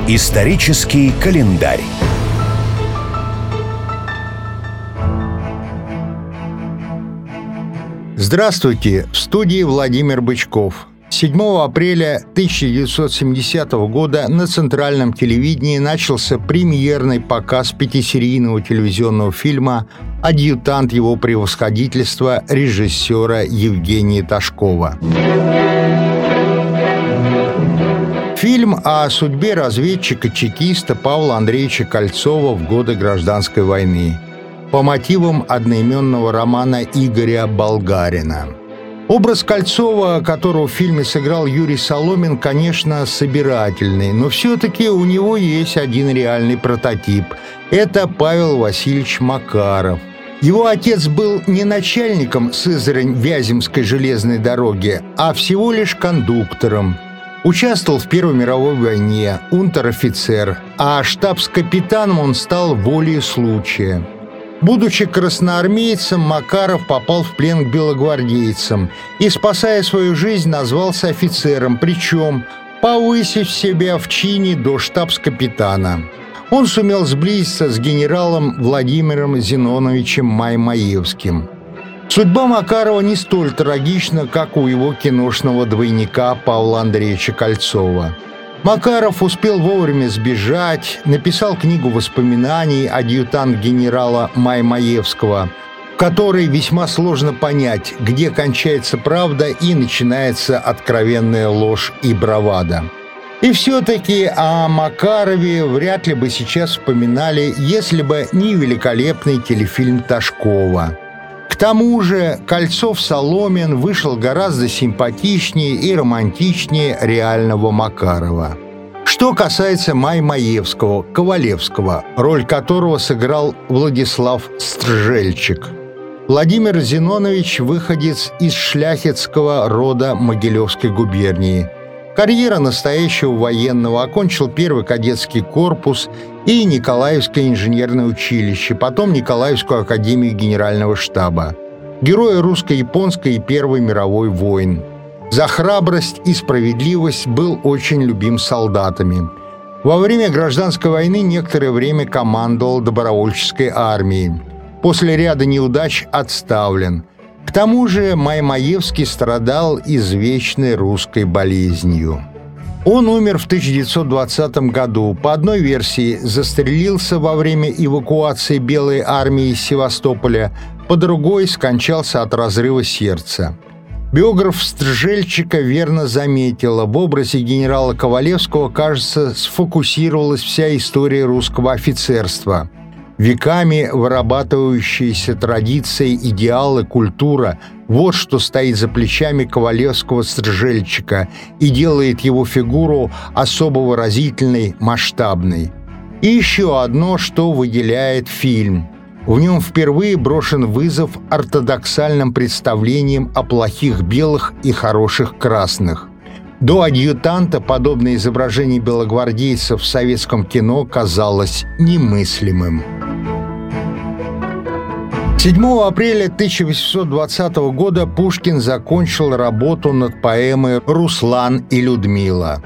Исторический календарь. Здравствуйте! В студии Владимир Бычков. 7 апреля 1970 года на центральном телевидении начался премьерный показ пятисерийного телевизионного фильма «Адъютант его превосходительства» режиссера Евгения Ташкова. Фильм о судьбе разведчика-чекиста Павла Андреевича Кольцова в годы Гражданской войны по мотивам одноименного романа Игоря Болгарина. Образ Кольцова, которого в фильме сыграл Юрий Соломин, конечно, собирательный, но все-таки у него есть один реальный прототип. Это Павел Васильевич Макаров. Его отец был не начальником Сызрань-Вяземской железной дороги, а всего лишь кондуктором. Участвовал в Первой мировой войне, унтер-офицер, а штабс-капитаном он стал волею случая. Будучи красноармейцем, Макаров попал в плен к белогвардейцам и, спасая свою жизнь, назвался офицером, причем повысив себя в чине до штабс-капитана. Он сумел сблизиться с генералом Владимиром Зиноновичем Маймаевским. Судьба Макарова не столь трагична, как у его киношного двойника Павла Андреевича Кольцова. Макаров успел вовремя сбежать, написал книгу воспоминаний «Адъютант генерала Маймаевского», в которой весьма сложно понять, где кончается правда и начинается откровенная ложь и бравада. И все-таки о Макарове вряд ли бы сейчас вспоминали, если бы не великолепный телефильм Ташкова. К тому же Кольцов-Соломин вышел гораздо симпатичнее и романтичнее реального Макарова. Что касается Маймаевского, Ковалевского, роль которого сыграл Владислав Стржельчик. Владимир Зинонович – выходец из шляхетского рода Могилевской губернии. Карьера настоящего военного, окончил первый кадетский корпус и Николаевское инженерное училище, потом Николаевскую академию генерального штаба. Герой русско-японской и Первой мировой войн. За храбрость и справедливость был очень любим солдатами. Во время Гражданской войны некоторое время командовал добровольческой армией. После ряда неудач отставлен. К тому же Маймаевский страдал извечной русской болезнью. Он умер в 1920 году. По одной версии, застрелился во время эвакуации Белой армии из Севастополя, по другой скончался от разрыва сердца. Биограф Стржельчика верно заметила, в образе генерала Ковалевского, кажется, сфокусировалась вся история русского офицерства. Веками вырабатывающиеся традиции, идеалы, культура – вот что стоит за плечами Ковалевского-Стржельчика и делает его фигуру особо выразительной, масштабной. И еще одно, что выделяет фильм. В нем впервые брошен вызов ортодоксальным представлениям о плохих белых и хороших красных. До «Адъютанта» подобное изображение белогвардейцев в советском кино казалось немыслимым. 7 апреля 1820 года Пушкин закончил работу над поэмой «Руслан и Людмила».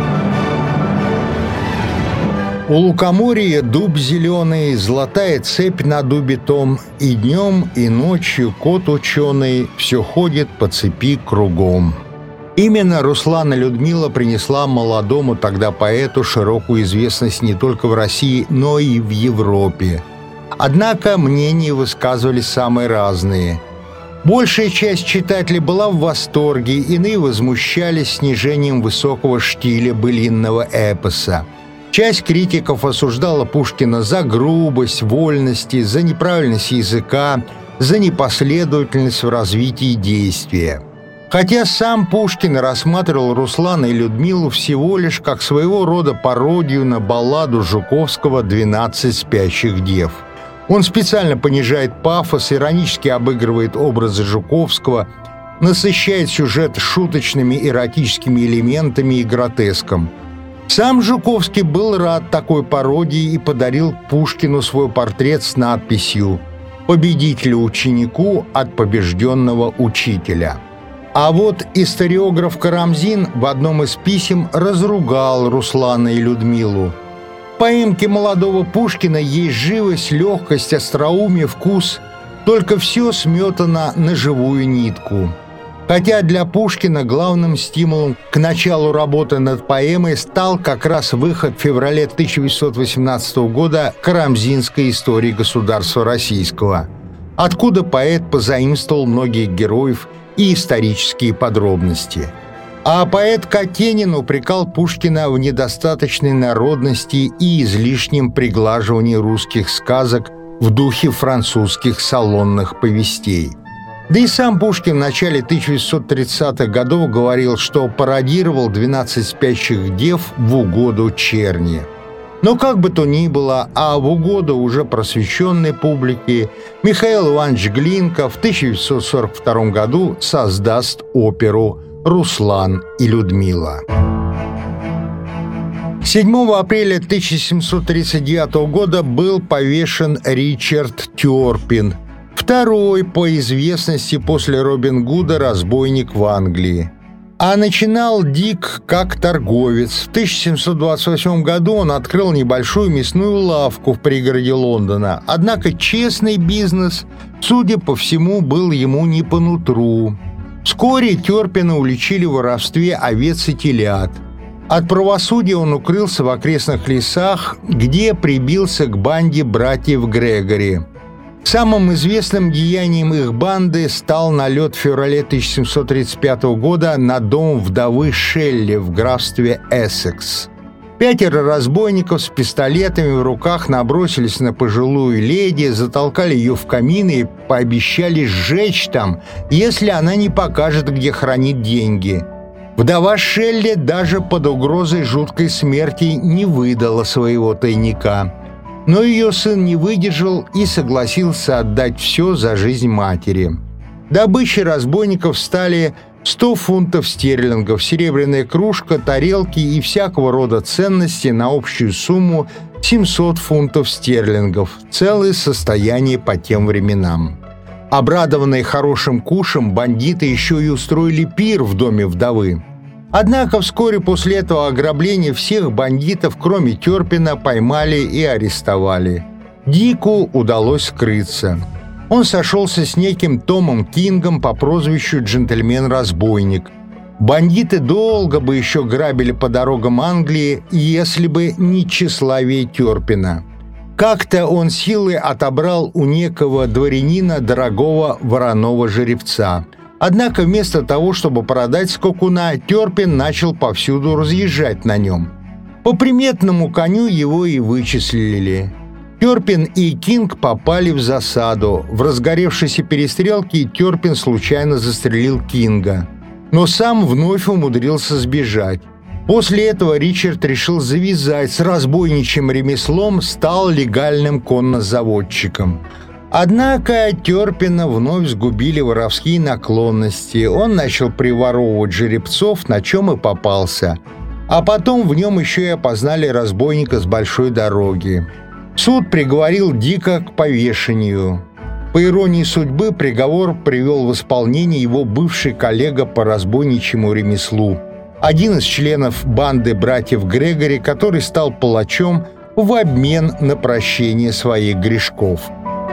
У лукоморья дуб зеленый, золотая цепь на дубе том, и днем, и ночью кот ученый все ходит по цепи кругом. Именно «Руслан и Людмила» принесла молодому тогда поэту широкую известность не только в России, но и в Европе. Однако мнения высказывались самые разные. Большая часть читателей была в восторге, иные возмущались снижением высокого штиля былинного эпоса. Часть критиков осуждала Пушкина за грубость, вольности, за неправильность языка, за непоследовательность в развитии действия. Хотя сам Пушкин рассматривал Руслана и Людмилу всего лишь как своего рода пародию на балладу Жуковского «12 спящих дев». Он специально понижает пафос, иронически обыгрывает образы Жуковского, насыщает сюжет шуточными эротическими элементами и гротеском. Сам Жуковский был рад такой пародии и подарил Пушкину свой портрет с надписью «Победителю ученику от побежденного учителя». А вот историограф Карамзин в одном из писем разругал Руслана и Людмилу. В поэмке молодого Пушкина есть живость, легкость, остроумие, вкус, только все сметано на живую нитку. Хотя для Пушкина главным стимулом к началу работы над поэмой стал как раз выход в феврале 1818 года Карамзинской истории государства российского, откуда поэт позаимствовал многих героев и исторические подробности. А поэт Катенин упрекал Пушкина в недостаточной народности и излишнем приглаживании русских сказок в духе французских салонных повестей. Да и сам Пушкин в начале 1830-х годов говорил, что пародировал «12 спящих дев» в угоду черни. Но как бы то ни было, а в угоду уже просвещенной публике Михаил Иванович Глинка в 1942 году создаст оперу «Руслан и Людмила». 7 апреля 1739 года был повешен Ричард Тёрпин, второй по известности после Робин Гуда разбойник в Англии. А начинал Дик как торговец. В 1728 году он открыл небольшую мясную лавку в пригороде Лондона. Однако честный бизнес, судя по всему, был ему не по нутру. Вскоре Тёрпина уличили в воровстве овец и телят. От правосудия он укрылся в окрестных лесах, где прибился к банде братьев Грегори. Самым известным деянием их банды стал налет в феврале 1735 года на дом вдовы Шелли в графстве Эссекс. 5 разбойников с пистолетами в руках набросились на пожилую леди, затолкали ее в камин и пообещали сжечь там, если она не покажет, где хранит деньги. Вдова Шелли даже под угрозой жуткой смерти не выдала своего тайника. Но ее сын не выдержал и согласился отдать все за жизнь матери. Добычей разбойников стали 100 фунтов стерлингов, серебряная кружка, тарелки и всякого рода ценности на общую сумму 700 фунтов стерлингов, целое состояние по тем временам. Обрадованные хорошим кушем, бандиты еще и устроили пир в доме вдовы. Однако вскоре после этого ограбления всех бандитов, кроме Тёрпина, поймали и арестовали. Дику удалось скрыться. Он сошелся с неким Томом Кингом по прозвищу «Джентльмен-разбойник». Бандиты долго бы еще грабили по дорогам Англии, если бы не тщеславие Тёрпина. Как-то он силой отобрал у некого дворянина дорогого вороного жеребца. Однако вместо того, чтобы продать скакуна, Тёрпин начал повсюду разъезжать на нем. По приметному коню его и вычислили. Тёрпин и Кинг попали в засаду. В разгоревшейся перестрелке Тёрпин случайно застрелил Кинга, но сам вновь умудрился сбежать. После этого Ричард решил завязать с разбойничьим ремеслом, стал легальным коннозаводчиком. Однако Тёрпина вновь сгубили воровские наклонности. Он начал приворовывать жеребцов, на чем и попался. А потом в нем еще и опознали разбойника с большой дороги. Суд приговорил Дика к повешению. По иронии судьбы, приговор привел в исполнение его бывший коллега по разбойничьему ремеслу, один из членов банды братьев Грегори, который стал палачом в обмен на прощение своих грешков.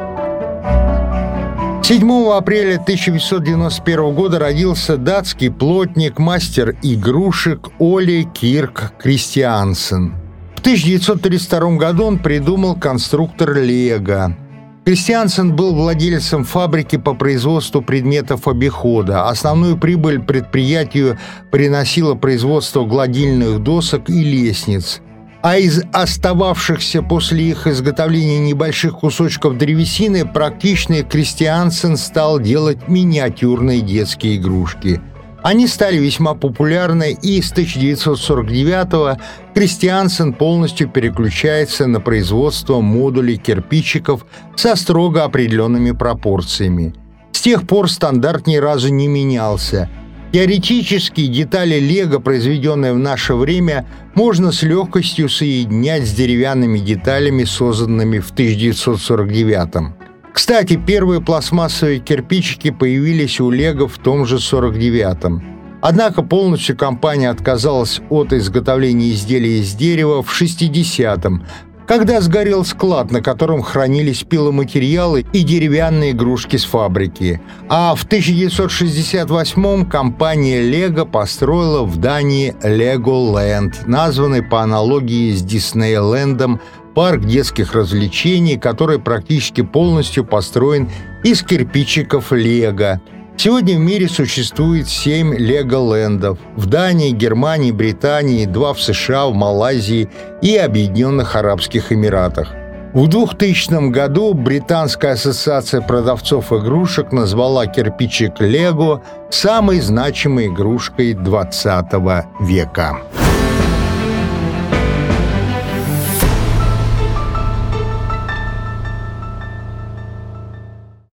7 апреля 1991 года родился датский плотник, мастер игрушек Оле Кирк Кристиансен. В 1932 году он придумал конструктор Лего. Кристиансен был владельцем фабрики по производству предметов обихода. Основную прибыль предприятию приносило производство гладильных досок и лестниц. А из остававшихся после их изготовления небольших кусочков древесины практичный Кристиансен стал делать миниатюрные детские игрушки. Они стали весьма популярны, и с 1949-го Кристиансен полностью переключается на производство модулей кирпичиков со строго определенными пропорциями. С тех пор стандарт ни разу не менялся. Теоретически детали Лего, произведенные в наше время, можно с легкостью соединять с деревянными деталями, созданными в 1949-м. Кстати, первые пластмассовые кирпичики появились у Лего в том же 49-м. Однако полностью компания отказалась от изготовления изделий из дерева в 60-м, когда сгорел склад, на котором хранились пиломатериалы и деревянные игрушки с фабрики. А в 1968-м компания Lego построила в Дании Legoland, названный по аналогии с Диснейлендом парк детских развлечений, который практически полностью построен из кирпичиков Лего. Сегодня в мире существует 7 Леголендов в Дании, Германии, Британии, 2 в США, в Малайзии и Объединенных Арабских Эмиратах. В 2000 году Британская ассоциация продавцов игрушек назвала кирпичик Лего самой значимой игрушкой 20 века.